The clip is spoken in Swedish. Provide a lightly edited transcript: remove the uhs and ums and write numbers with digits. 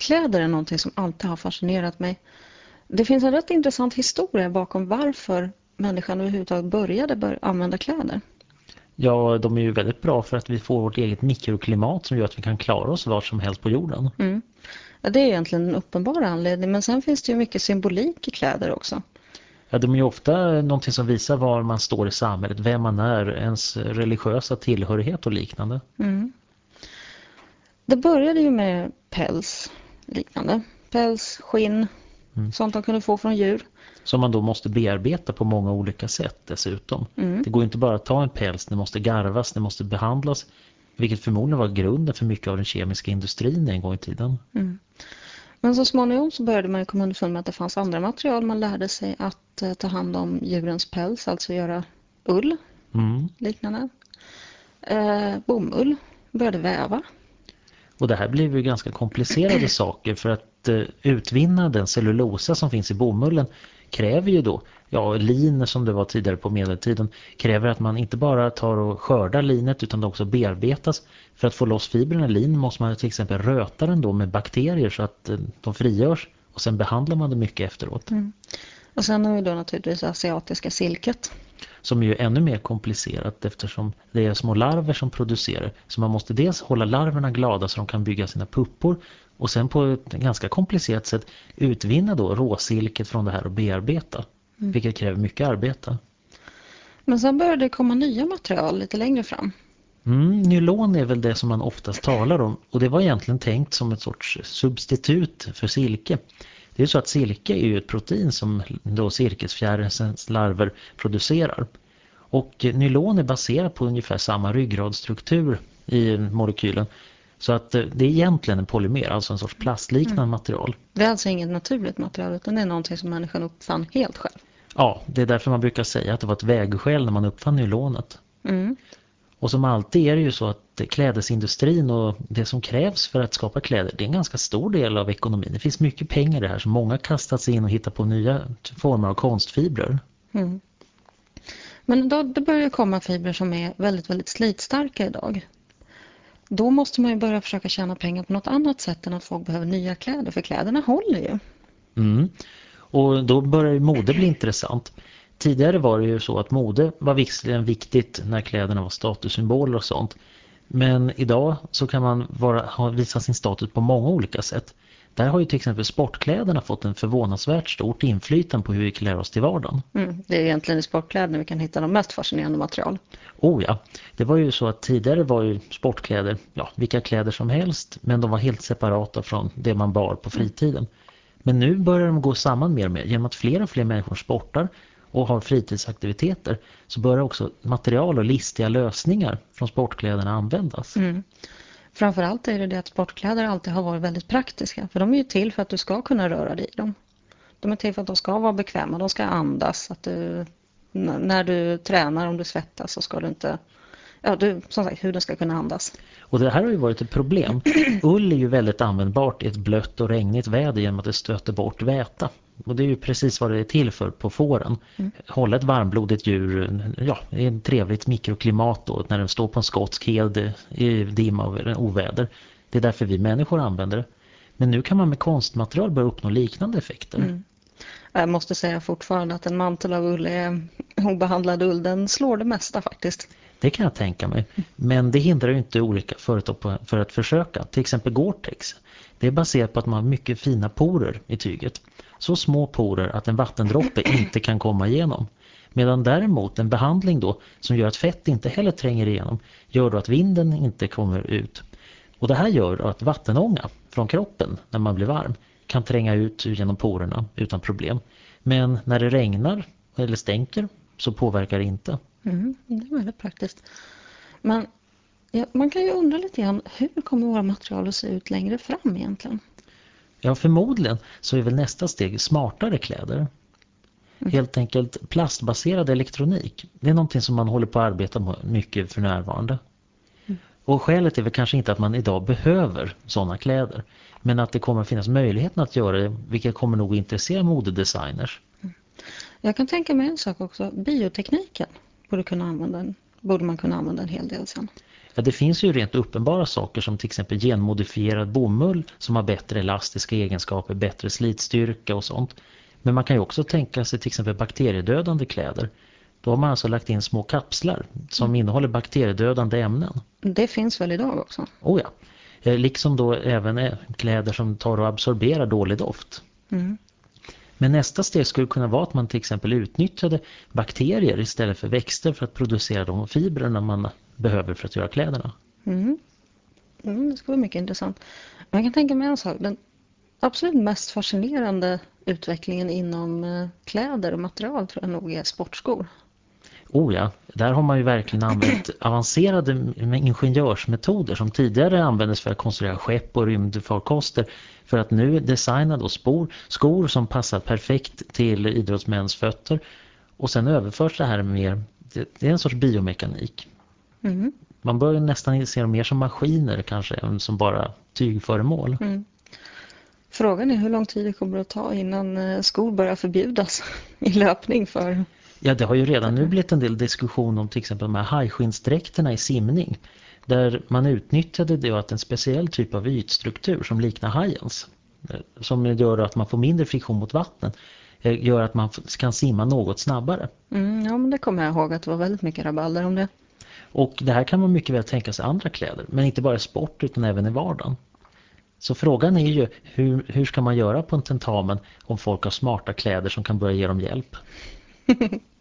kläder är någonting som alltid har fascinerat mig. Det finns en rätt intressant historia bakom varför människan överhuvudtaget började använda kläder. Ja, de är ju väldigt bra för att vi får vårt eget mikroklimat som gör att vi kan klara oss var som helst på jorden. Mm. Ja, det är egentligen en uppenbar anledning, men sen finns det ju mycket symbolik i kläder också. Ja, de är ju ofta någonting som visar var man står i samhället, vem man är, ens religiösa tillhörighet och liknande. Mm. Det började ju med päls, liknande. Päls, skinn, sånt de kunde få från djur. Som man då måste bearbeta på många olika sätt dessutom. Det går inte bara att ta en päls, det måste garvas, det måste behandlas. Vilket förmodligen var grunden för mycket av den kemiska industrin en gång i tiden. Men så småningom så började man komma underfund med att det fanns andra material. Man lärde sig att ta hand om djurens päls, alltså göra ull, liknande. Bomull, började väva. Och det här blev ju ganska komplicerade saker för att utvinna den cellulosa som finns i bomullen kräver ju då, lin som det var tidigare på medeltiden, kräver att man inte bara tar och skördar linet utan det också bearbetas. För att få loss fibrerna i lin måste man till exempel röta den då med bakterier så att de frigörs och sen behandlar man det mycket efteråt. Och sen har vi då naturligtvis asiatiska silket. Som är ju ännu mer komplicerat eftersom det är små larver som producerar. Så man måste dels hålla larverna glada så de kan bygga sina puppor och sen på ett ganska komplicerat sätt utvinna då råsilket från det här och bearbeta. Vilket kräver mycket arbete. Men sen började det komma nya material lite längre fram. Nylon är väl det som man oftast talar om och det var egentligen tänkt som ett sorts substitut för silke. Det är så att silke är ju ett protein som då silkesfjärilens larver producerar. Och nylon är baserat på ungefär samma ryggradsstruktur i molekylen. Så att det är egentligen en polymer, alltså en sorts plastliknande material. Det är alltså inget naturligt material utan det är någonting som människan uppfann helt själv. Ja, det är därför man brukar säga att det var ett vägskäl när man uppfann nylonet. Och som alltid är det ju så att klädesindustrin och det som krävs för att skapa kläder, det är en ganska stor del av ekonomin. Det finns mycket pengar i det här så många kastat sig in och hittar på nya former av konstfibrer. Men då det börjar komma fibrer som är väldigt, väldigt slitstarka idag. Då måste man ju börja försöka tjäna pengar på något annat sätt än att folk behöver nya kläder, för kläderna håller ju. Och då börjar ju mode bli intressant. Tidigare var det ju så att mode var visserligen viktigt när kläderna var statussymboler och sånt. Men idag så kan man visa sin status på många olika sätt. Där har ju till exempel sportkläderna fått en förvånansvärt stort inflytande på hur vi klär oss till vardagen. Det är egentligen i sportkläderna vi kan hitta de mest fascinerande material. Oh ja, det var ju så att tidigare var ju sportkläder, vilka kläder som helst, men de var helt separata från det man bar på fritiden. Men nu börjar de gå samman mer och mer genom att fler och fler människor sportar och har fritidsaktiviteter så börjar också material och listiga lösningar från sportkläderna användas. Framförallt är det att sportkläder alltid har varit väldigt praktiska. För de är ju till för att du ska kunna röra dig i dem. De är till för att de ska vara bekväma, de ska andas. Att när du tränar, om du svettas så ska du inte... som sagt, hur den ska kunna andas. Och det här har ju varit ett problem. Ull är ju väldigt användbart i ett blött och regnigt väder genom att det stöter bort väta. Och det är ju precis vad det är till för på fåren. Hålla ett varmblodigt djur, i ett trevligt mikroklimat då, när den står på en skotsk hed i dimma och oväder. Det är därför vi människor använder det. Men nu kan man med konstmaterial börja uppnå liknande effekter. Jag måste säga fortfarande att en mantel av ull är obehandlad ull. Den slår det mesta faktiskt. Det kan jag tänka mig. Men det hindrar ju inte olika företag för att försöka. Till exempel Gore-Tex. Det är baserat på att man har mycket fina porer i tyget. Så små porer att en vattendroppe inte kan komma igenom. Medan däremot en behandling då som gör att fett inte heller tränger igenom gör då att vinden inte kommer ut. Och det här gör att vattenånga från kroppen när man blir varm kan tränga ut genom porerna utan problem. Men när det regnar eller stänker så påverkar det inte. Det är väldigt praktiskt. Men man kan ju undra lite grann, hur kommer våra material att se ut längre fram egentligen? Ja, förmodligen så är väl nästa steg smartare kläder. Helt enkelt plastbaserad elektronik. Det är någonting som man håller på att arbeta med mycket för närvarande. Och skälet är väl kanske inte att man idag behöver sådana kläder. Men att det kommer att finnas möjligheten att göra det, vilket kommer nog att intressera modedesigners. Jag kan tänka mig en sak också. Biotekniken borde man kunna använda en hel del sen. Ja, det finns ju rent uppenbara saker som till exempel genmodifierad bomull som har bättre elastiska egenskaper, bättre slitstyrka och sånt. Men man kan ju också tänka sig till exempel bakteriedödande kläder. Då har man alltså lagt in små kapslar som innehåller bakteriedödande ämnen. Det finns väl idag också? Oh ja. Liksom då även kläder som tar och absorberar dålig doft. Mm. Men nästa steg skulle kunna vara att man till exempel utnyttjade bakterier istället för växter för att producera de fibrerna man behöver för att göra kläderna. Det ska vara mycket intressant. Man kan tänka mig en sak. Den absolut mest fascinerande utvecklingen inom kläder och material tror jag nog är sportskor. Oh ja, där har man ju verkligen använt avancerade ingenjörsmetoder som tidigare användes för att konstruera skepp och rymdfarkoster för att nu designa då skor som passar perfekt till idrottsmäns fötter och sen överförs det här mer, det är en sorts biomekanik. Mm. Man börjar nästan se dem mer som maskiner kanske än som bara tygföremål. Mm. Frågan är hur lång tid det kommer att ta innan skor börjar förbjudas i löpning för... Ja, det har ju redan nu blivit en del diskussion om till exempel de här hajskinsdräkterna i simning. Där man utnyttjade det att en speciell typ av ytstruktur som liknar hajens. Som gör att man får mindre friktion mot vatten. Gör att man kan simma något snabbare. Ja, men det kommer jag ihåg att det var väldigt mycket rabalder om det. Och det här kan man mycket väl tänka sig andra kläder. Men inte bara i sport utan även i vardagen. Så frågan är ju hur ska man göra på en tentamen om folk har smarta kläder som kan börja ge dem hjälp?